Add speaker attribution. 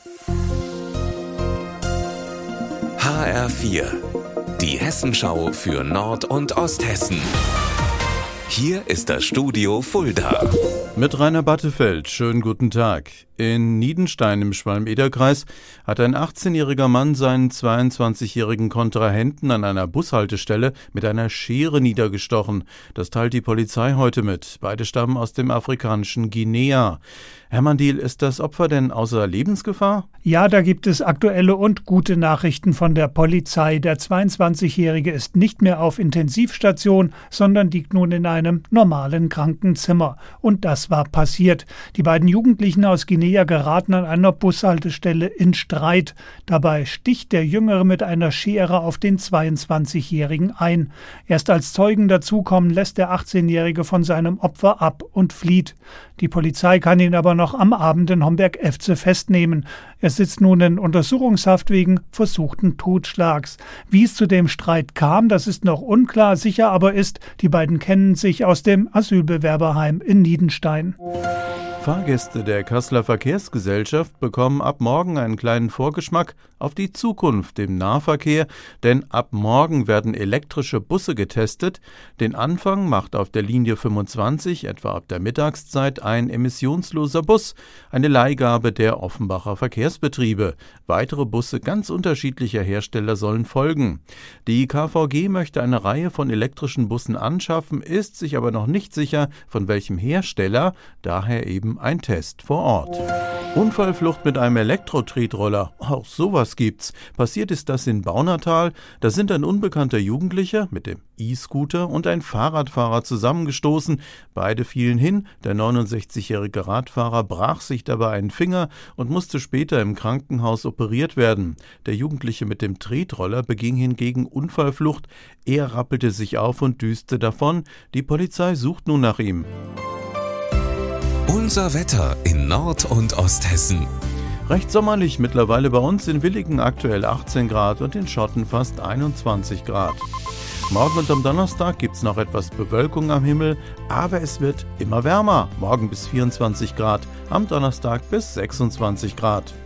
Speaker 1: HR4, die Hessenschau für Nord- und Osthessen. Hier ist das Studio Fulda.
Speaker 2: Mit Rainer Battefeld, schönen guten Tag. In Niedenstein im Schwalm-Eder-Kreis hat ein 18-jähriger Mann seinen 22-jährigen Kontrahenten an einer Bushaltestelle mit einer Schere niedergestochen. Das teilt die Polizei heute mit. Beide stammen aus dem afrikanischen Guinea. Herr Mandil, ist das Opfer denn außer Lebensgefahr?
Speaker 3: Ja, da gibt es aktuelle und gute Nachrichten von der Polizei. Der 22-Jährige ist nicht mehr auf Intensivstation, sondern liegt nun in einem normalen Krankenzimmer. Und das war passiert. Die beiden Jugendlichen aus Guinea geraten an einer Bushaltestelle in Streit. Dabei sticht der Jüngere mit einer Schere auf den 22-Jährigen ein. Erst als Zeugen dazukommen, lässt der 18-Jährige von seinem Opfer ab und flieht. Die Polizei kann ihn aber noch am Abend in Homberg-Efze festnehmen. Er sitzt nun in Untersuchungshaft wegen versuchten Totschlags. Wie es zu dem Streit kam, das ist noch unklar. Sicher aber ist, die beiden kennen sich aus dem Asylbewerberheim in Niedenstein.
Speaker 2: Fahrgäste der Kasseler Verkehrsgesellschaft bekommen ab morgen einen kleinen Vorgeschmack auf die Zukunft im Nahverkehr, denn ab morgen werden elektrische Busse getestet. Den Anfang macht auf der Linie 25, etwa ab der Mittagszeit, ein emissionsloser Bus, eine Leihgabe der Offenbacher Verkehrsbetriebe. Weitere Busse ganz unterschiedlicher Hersteller sollen folgen. Die KVG möchte eine Reihe von elektrischen Bussen anschaffen, ist sich aber noch nicht sicher, von welchem Hersteller, daher eben ein Test vor Ort. Unfallflucht mit einem Elektro-Tretroller, auch sowas gibt's. Passiert ist das in Baunatal. Da sind ein unbekannter Jugendlicher mit dem E-Scooter und ein Fahrradfahrer zusammengestoßen. Beide fielen hin. Der 69-jährige Radfahrer brach sich dabei einen Finger und musste später im Krankenhaus operiert werden. Der Jugendliche mit dem Tretroller beging hingegen Unfallflucht. Er rappelte sich auf und düste davon. Die Polizei sucht nun nach ihm.
Speaker 1: Unser Wetter in Nord- und Osthessen.
Speaker 2: Recht sommerlich mittlerweile bei uns, in Willigen aktuell 18 Grad und in Schotten fast 21 Grad. Morgen und am Donnerstag gibt es noch etwas Bewölkung am Himmel, aber es wird immer wärmer. Morgen bis 24 Grad, am Donnerstag bis 26 Grad.